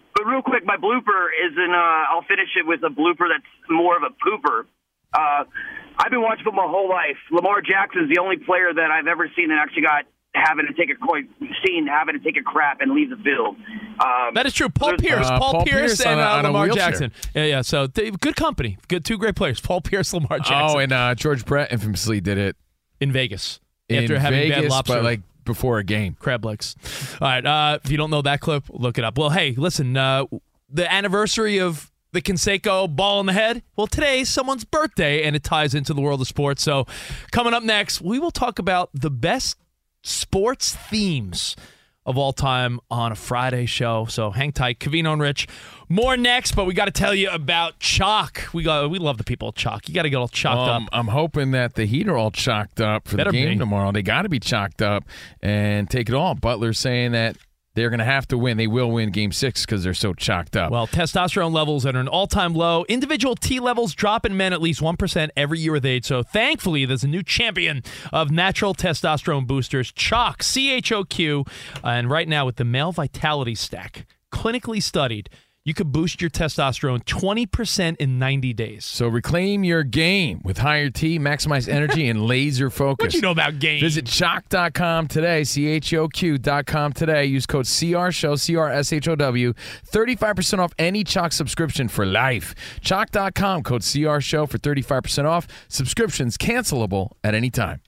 But real quick, my blooper is I'll finish it with a blooper that's more of a pooper. I've been watching football my whole life. Lamar Jackson's the only player that I've ever seen that actually got having to take a crap and leave the field. That is true. Paul Pierce and Lamar Jackson. Yeah. So good company. Two great players. Paul Pierce, Lamar Jackson. Oh, and George Brett infamously did it in Vegas after having bad lobster. But like before a game. Crab legs. All right. If you don't know that clip, look it up. Well, hey, listen. The anniversary of the Canseco ball in the head. Well, today's someone's birthday, and it ties into the world of sports. So coming up next, we will talk about the best sports themes of all time on a Friday show. So hang tight. Covino and Rich. More next, but we got to tell you about chalk. We love the people at chalk. You got to get all chalked up. I'm hoping that the Heat are all chalked up for the game tomorrow. They got to be chalked up and take it all. Butler's saying that they're going to have to win. They will win Game 6 because they're so chalked up. Well, testosterone levels are at an all-time low. Individual T levels drop in men at least 1% every year with age. So thankfully, there's a new champion of natural testosterone boosters, Chalk, CHOQ. And right now with the Male Vitality Stack, clinically studied, you could boost your testosterone 20% in 90 days. So reclaim your game with higher T, maximize energy, and laser focus. What do you know about game? Visit chalk.com today, CHOQ.com today. Use code CRSHOW, CRSHOW, 35% off any Chalk subscription for life. Chalk.com, code CRSHOW for 35% off. Subscriptions cancelable at any time.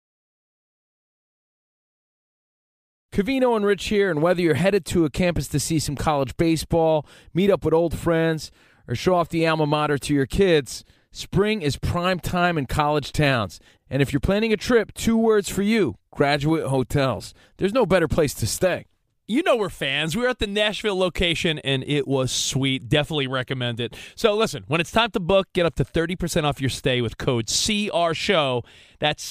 Covino and Rich here, and whether you're headed to a campus to see some college baseball, meet up with old friends, or show off the alma mater to your kids, spring is prime time in college towns. And if you're planning a trip, 2 words for you: Graduate Hotels. There's no better place to stay. You know we're fans. We were at the Nashville location, and it was sweet. Definitely recommend it. So listen, when it's time to book, get up to 30% off your stay with code CRSHOW. That's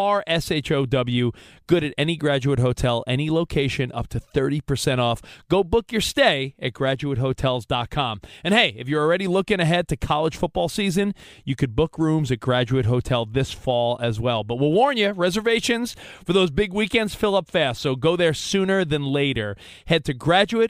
CRSHOW. Good at any Graduate Hotel, any location, up to 30% off. Go book your stay at graduatehotels.com. And hey, if you're already looking ahead to college football season, you could book rooms at Graduate Hotel this fall as well. But we'll warn you, reservations for those big weekends fill up fast, so go there sooner than later. Head to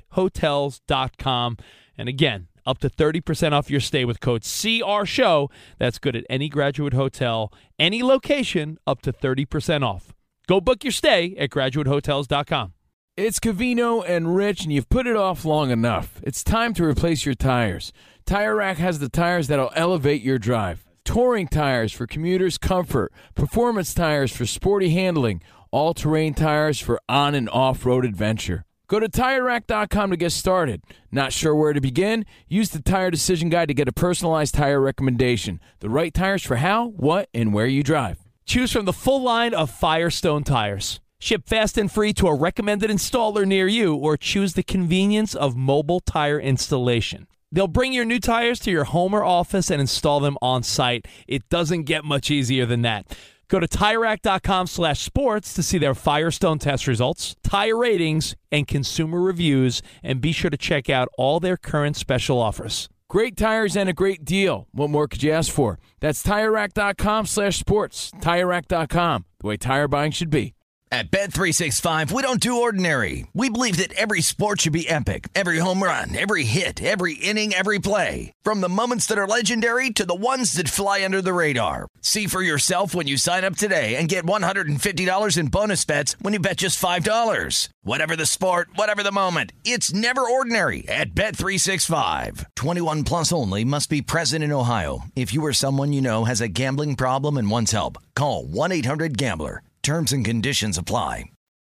graduatehotels.com. And again, up to 30% off your stay with code CRSHOW. That's good at any Graduate Hotel, any location, up to 30% off. Go book your stay at graduatehotels.com. It's Covino and Rich, and you've put it off long enough. It's time to replace your tires. Tire Rack has the tires that'll elevate your drive. Touring tires for commuters' comfort, performance tires for sporty handling, all-terrain tires for on- and off-road adventure. Go to TireRack.com to get started. Not sure where to begin? Use the Tire Decision Guide to get a personalized tire recommendation. The right tires for how, what, and where you drive. Choose from the full line of Firestone tires. Ship fast and free to a recommended installer near you, or choose the convenience of mobile tire installation. They'll bring your new tires to your home or office and install them on site. It doesn't get much easier than that. Go to TireRack.com/sports to see their Firestone test results, tire ratings, and consumer reviews, and be sure to check out all their current special offers. Great tires and a great deal. What more could you ask for? That's TireRack.com/sports. TireRack.com, the way tire buying should be. At Bet365, we don't do ordinary. We believe that every sport should be epic. Every home run, every hit, every inning, every play. From the moments that are legendary to the ones that fly under the radar. See for yourself when you sign up today and get $150 in bonus bets when you bet just $5. Whatever the sport, whatever the moment, it's never ordinary at Bet365. 21 plus only. Must be present in Ohio. If you or someone you know has a gambling problem and wants help, call 1-800-GAMBLER. Terms and conditions apply.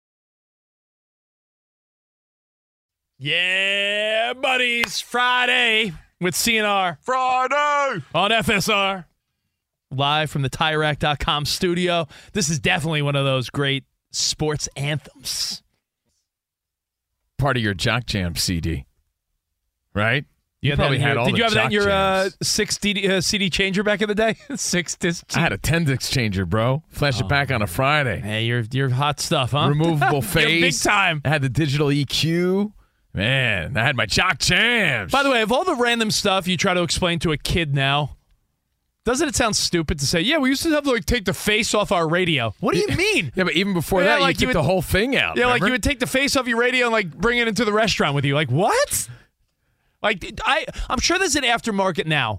Yeah, buddies. Friday with CNR. Friday on FSR. Live from the TireRack.com studio. This is definitely one of those great sports anthems. Part of your Jock Jam CD, right? You probably had all Did the you have that in your Jock 6 CD changer back in the day? 6 disc. I had a 10-disc changer, bro. Flash it back on a Friday. Hey, you're hot stuff, huh? Removable face. You're big time. I had the digital EQ. Man, I had my Jock Jams. By the way, of all the random stuff you try to explain to a kid now, doesn't it sound stupid to say, yeah, we used to have to take the face off our radio? What do you mean? Yeah, but even before that, you took the whole thing out. Yeah, remember? like you would take the face off your radio and bring it into the restaurant with you. Like, what? Like, I'm sure there's an aftermarket now.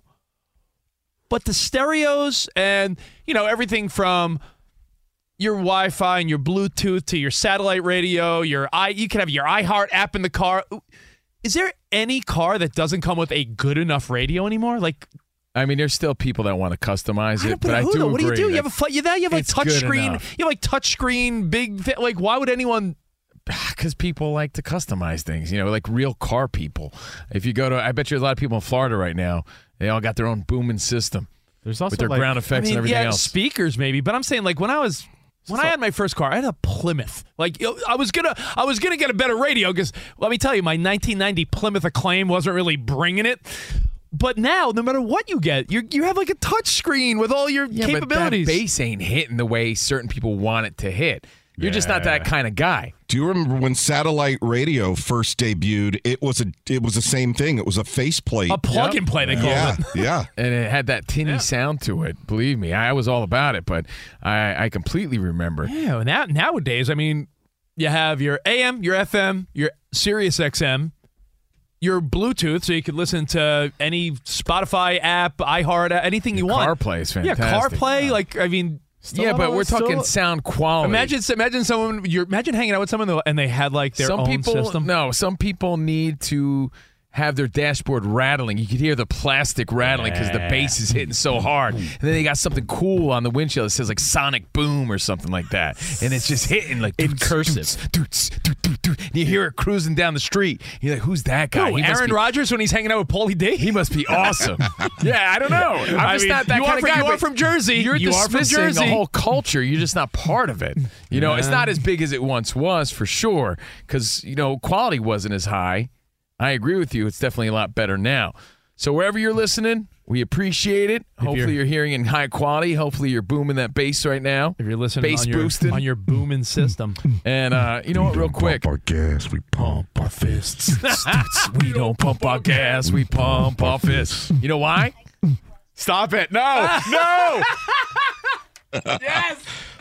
But the stereos and, everything from your Wi-Fi and your Bluetooth to your satellite radio, you can have your iHeart app in the car. Is there any car that doesn't come with a good enough radio anymore? Like, I mean, there's still people that want to customize it, but I do agree. What do you do? You have like touchscreen. You have like touchscreen, big. Like, why would anyone? Because people like to customize things, like real car people. If you go to, I bet you a lot of people in Florida right now, they all got their own booming system. There's also with their ground effects and everything else. Speakers maybe, but I'm saying like when I had my first car, I had a Plymouth. Like I was gonna get a better radio because let me tell you, my 1990 Plymouth Acclaim wasn't really bringing it. But now, no matter what you get, you have like a touch screen with all your capabilities. But that bass ain't hitting the way certain people want it to hit. You're just not that kind of guy. Do you remember when satellite radio first debuted? It was the same thing. It was a faceplate, a plug and play. They called it. Yeah, and it had that tinny sound to it. Believe me, I was all about it. But I completely remember. Yeah, nowadays, I mean, you have your AM, your FM, your Sirius XM, your Bluetooth, so you can listen to any Spotify app, iHeart, anything you want. CarPlay is fantastic. Yeah, CarPlay. Like, I mean. But we're talking sound quality. Imagine someone. Imagine hanging out with someone and they had like their own system. No, some people need to have their dashboard rattling. You could hear the plastic rattling because the bass is hitting so hard. And then they got something cool on the windshield that says like Sonic Boom or something like that. And it's just hitting like in cursive. And you hear it cruising down the street. You're like, who's that guy? Aaron Rodgers when he's hanging out with Paulie D? He must be awesome. Yeah, I don't know. I'm just not that kind of guy. You are from Jersey. You're dismissing the whole culture. You're just not part of it. It's not as big as it once was for sure because, quality wasn't as high. I agree with you. It's definitely a lot better now. So wherever you're listening, we appreciate it. Hopefully you're hearing in high quality. Hopefully you're booming that bass right now. If you're listening on your booming system. And you know what, real quick. Pump our gas, we pump our fists. We don't pump our gas, we pump our fists. You know why? Stop it. No. No. Yes.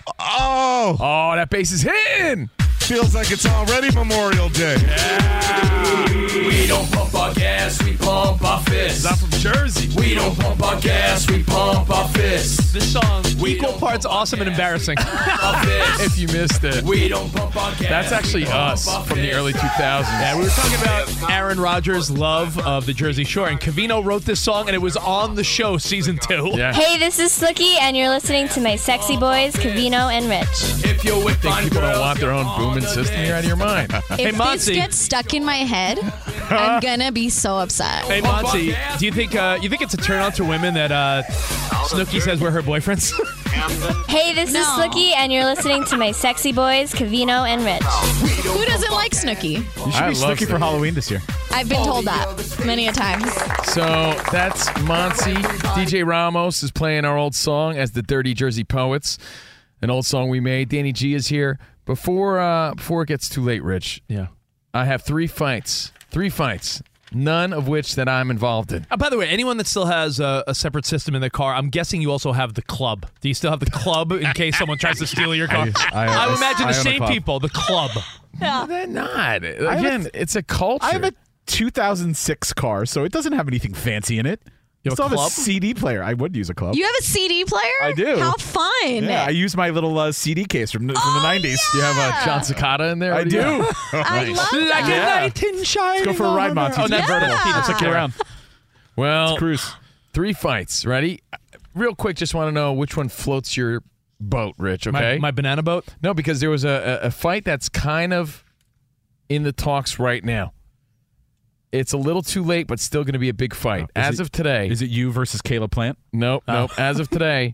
Oh, that bass is hitting. Feels like it's already Memorial Day. Yeah. We don't pump our gas, we pump our fists. I'm from Jersey. We don't pump our gas, we pump our fists. This song, equal parts awesome and embarrassing. If you missed it. We don't pump our gas. That's actually us from the early 2000s. Yeah, we were talking about Aaron Rodgers' love of the Jersey Shore, and Covino wrote this song, and it was on the show, season 2. Yeah. Hey, this is Slicky, and you're listening to my sexy boys, Covino and Rich. If you're with think people don't want their own booming system, you're out of your mind. If this gets stuck in my head, I'm gonna be so upset. Hey, Monty, do you think it's a turn on to women that Snooki says we're her boyfriends? Hey, this is Slicky, and you're listening to my sexy boys, Covino and Rich. Who doesn't like Snooki? You should be Snooki for Halloween this year. I've been told that many a times. So that's Monty. DJ Ramos is playing our old song as the Dirty Jersey Poets, an old song we made. Danny G is here. Before it gets too late, Rich. Yeah. I have 3 fights. 3 fights. None of which that I'm involved in. By the way, anyone that still has a separate system in their car, I'm guessing you also have the club. Do you still have the club in case someone tries to steal your car? I would imagine the same people, the club. Yeah. They're not. Again, it's a culture. I have a 2006 car, so it doesn't have anything fancy in it. You still have club? a CD player. I would use a club. You have a CD player? I do. How fun. Yeah, I use my little CD case from the 90s. You have a John Cicada in there? I do. I love that. Like a knight in shining. Let's go for a ride, Monty. Oh, that's vertical. I'll take you around. Well, Let's cruise. 3 fights. Ready? Real quick, just want to know which one floats your boat, Rich, okay? My banana boat? No, because there was a fight that's kind of in the talks right now. It's a little too late, but still going to be a big fight. Of today. Is it you versus Caleb Plant? Nope. As of today,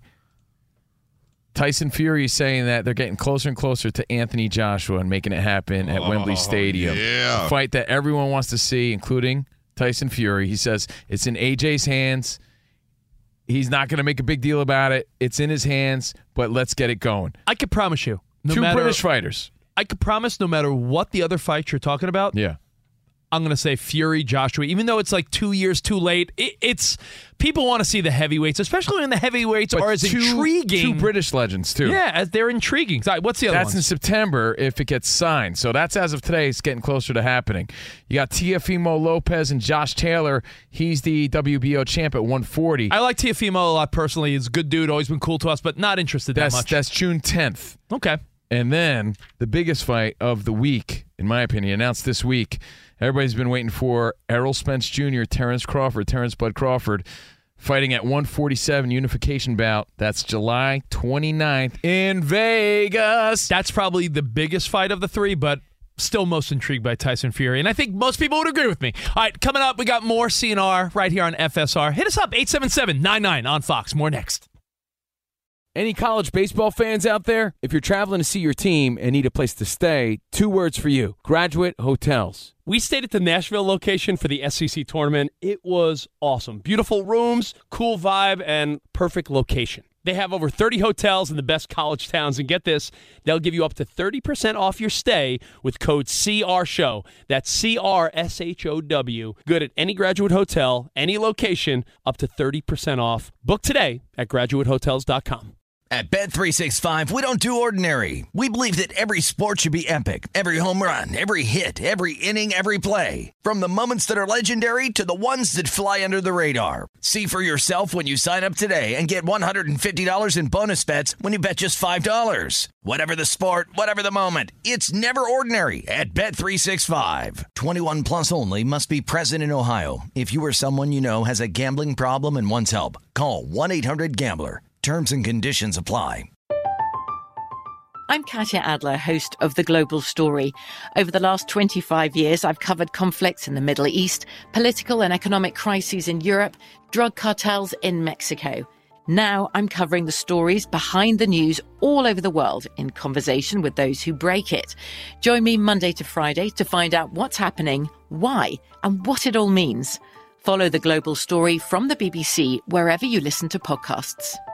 Tyson Fury is saying that they're getting closer and closer to Anthony Joshua and making it happen at Wembley Stadium. Yeah. A fight that everyone wants to see, including Tyson Fury. He says it's in AJ's hands. He's not going to make a big deal about it. It's in his hands, but let's get it going. I could promise you. 2 British fighters. I could promise no matter what the other fight you're talking about. Yeah. I'm going to say Fury, Joshua. Even though it's like 2 years too late, it's people want to see the heavyweights, especially when the heavyweights are as intriguing. Two British legends, too. Yeah, they're intriguing. What's the other one? That's in September if it gets signed. So that's as of today. It's getting closer to happening. You got Teofimo Lopez and Josh Taylor. He's the WBO champ at 140. I like Teofimo a lot personally. He's a good dude, always been cool to us, but not interested that much. That's June 10th. Okay. And then the biggest fight of the week, in my opinion, announced this week. Everybody's been waiting for Errol Spence Jr., Terrence Bud Crawford, fighting at 147 unification bout. That's July 29th in Vegas. That's probably the biggest fight of the three, but still most intrigued by Tyson Fury. And I think most people would agree with me. All right, coming up, we got more CNR right here on FSR. Hit us up, 877-99 on Fox. More next. Any college baseball fans out there? If you're traveling to see your team and need a place to stay, 2 words for you: Graduate Hotels. We stayed at the Nashville location for the SEC tournament. It was awesome. Beautiful rooms, cool vibe, and perfect location. They have over 30 hotels in the best college towns. And get this, they'll give you up to 30% off your stay with code CRSHOW. That's CRSHOW. Good at any Graduate Hotel, any location, up to 30% off. Book today at graduatehotels.com. At Bet365, we don't do ordinary. We believe that every sport should be epic. Every home run, every hit, every inning, every play. From the moments that are legendary to the ones that fly under the radar. See for yourself when you sign up today and get $150 in bonus bets when you bet just $5. Whatever the sport, whatever the moment, it's never ordinary at Bet365. 21 plus only. Must be present in Ohio. If you or someone you know has a gambling problem and wants help, call 1-800-GAMBLER. Terms and conditions apply. I'm Katya Adler, host of The Global Story. Over the last 25 years, I've covered conflicts in the Middle East, political and economic crises in Europe, drug cartels in Mexico. Now I'm covering the stories behind the news all over the world in conversation with those who break it. Join me Monday to Friday to find out what's happening, why, and what it all means. Follow The Global Story from the BBC wherever you listen to podcasts.